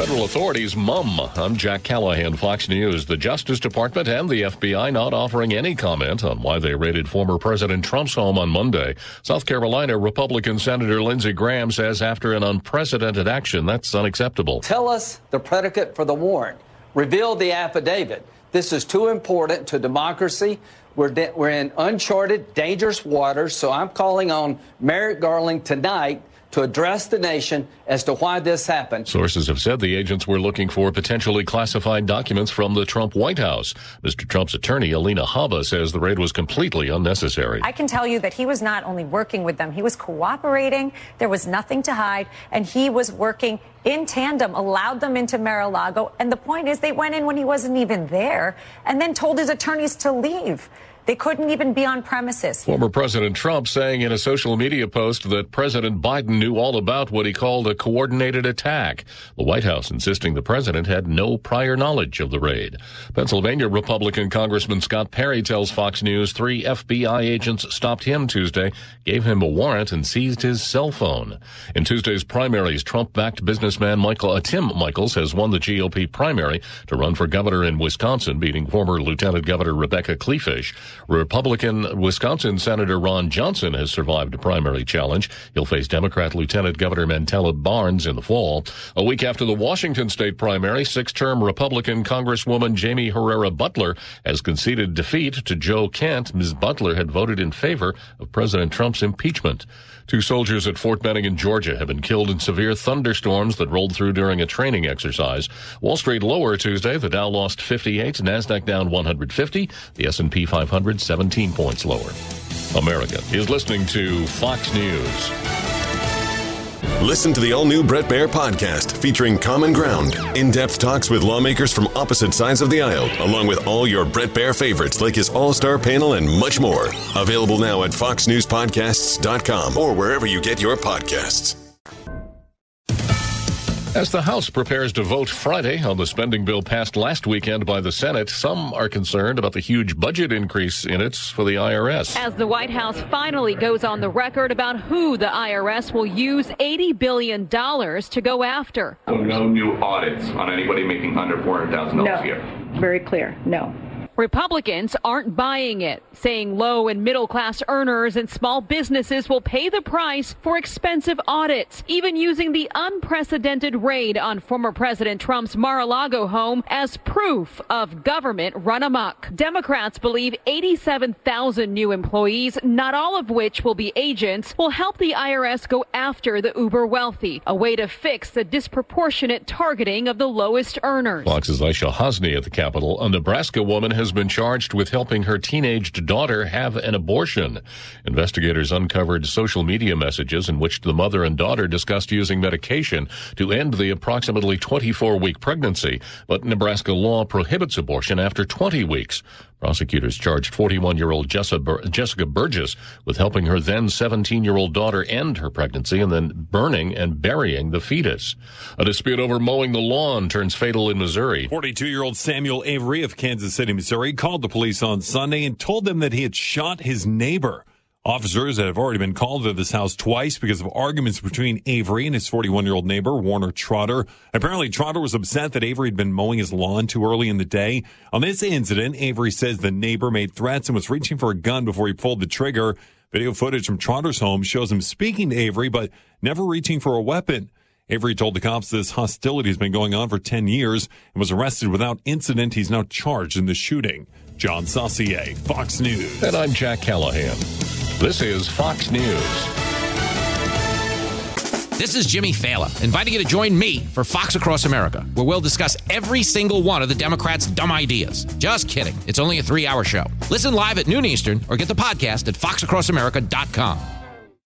federal authorities mum. I'm Jack Callahan, Fox News. The Justice Department and the FBI not offering any comment on why they raided former President Trump's home on Monday. South Carolina Republican Senator Lindsey Graham says after an unprecedented action, that's unacceptable. Tell us the predicate for the warrant. Reveal the affidavit. This is too important to democracy. We're in uncharted, dangerous waters, so I'm calling on Merrick Garland tonight to address the nation as to why this happened. Sources have said the agents were looking for potentially classified documents from the Trump White House. Mr. Trump's attorney, Alina Habba, says the raid was completely unnecessary. I can tell you that he was not only working with them, he was cooperating. There was nothing to hide, and he was working in tandem, allowed them into Mar-a-Lago. And the point is they went in when he wasn't even there and then told his attorneys to leave. They couldn't even be on premises. Former President Trump saying in a social media post that President Biden knew all about what he called a coordinated attack. The White House insisting the president had no prior knowledge of the raid. Pennsylvania Republican Congressman Scott Perry tells Fox News 3 FBI agents stopped him Tuesday, gave him a warrant, and seized his cell phone. In Tuesday's primaries, Trump-backed businessman Tim Michels has won the GOP primary to run for governor in Wisconsin, beating former Lieutenant Governor Rebecca Kleefisch. Republican Wisconsin Senator Ron Johnson has survived a primary challenge. He'll face Democrat Lieutenant Governor Mantella Barnes in the fall. A week after the Washington state primary, six-term Republican Congresswoman Jamie Herrera Butler has conceded defeat to Joe Kent. Ms. Butler had voted in favor of President Trump's impeachment. 2 soldiers at Fort Benning, Georgia, have been killed in severe thunderstorms that rolled through during a training exercise. Wall Street lower Tuesday. The Dow lost 58, NASDAQ down 150, the S&P 500 17 points lower. America is listening to Fox News. Listen to the all-new Bret Baier podcast featuring Common Ground, in-depth talks with lawmakers from opposite sides of the aisle, along with all your Bret Baier favorites like his all-star panel and much more. Available now at foxnewspodcasts.com or wherever you get your podcasts. As the House prepares to vote Friday on the spending bill passed last weekend by the Senate, some are concerned about the huge budget increase in it for the IRS. As the White House finally goes on the record about who the IRS will use $80 billion to go after. So no new audits on anybody making under $400,000 a year? Very clear, no. Republicans aren't buying it, saying low and middle class earners and small businesses will pay the price for expensive audits, even using the unprecedented raid on former President Trump's Mar-a-Lago home as proof of government run amok. Democrats believe 87,000 new employees, not all of which will be agents, will help the IRS go after the uber wealthy, a way to fix the disproportionate targeting of the lowest earners. Fox's Aisha Hasni at the Capitol. A Nebraska woman has been charged with helping her teenaged daughter have an abortion. Investigators uncovered social media messages in which the mother and daughter discussed using medication to end the approximately 24-week pregnancy, but Nebraska law prohibits abortion after 20 weeks. Prosecutors charged 41-year-old Jessica Burgess with helping her then 17-year-old daughter end her pregnancy and then burning and burying the fetus. A dispute over mowing the lawn turns fatal in Missouri. 42-year-old Samuel Avery of Kansas City, Missouri, called the police on Sunday and told them that he had shot his neighbor. Officers have already been called to this house twice because of arguments between Avery and his 41-year-old neighbor, Warner Trotter. Apparently, Trotter was upset that Avery had been mowing his lawn too early in the day. On this incident, Avery says the neighbor made threats and was reaching for a gun before he pulled the trigger. Video footage from Trotter's home shows him speaking to Avery, but never reaching for a weapon. Avery told the cops this hostility has been going on for 10 years and was arrested without incident. He's now charged in the shooting. John Saucier, Fox News. And I'm Jack Callahan. This is Fox News. This is Jimmy Fallon, inviting you to join me for Fox Across America, where we'll discuss every single one of the Democrats' dumb ideas. Just kidding. It's only a 3-hour show. Listen live at noon Eastern or get the podcast at foxacrossamerica.com.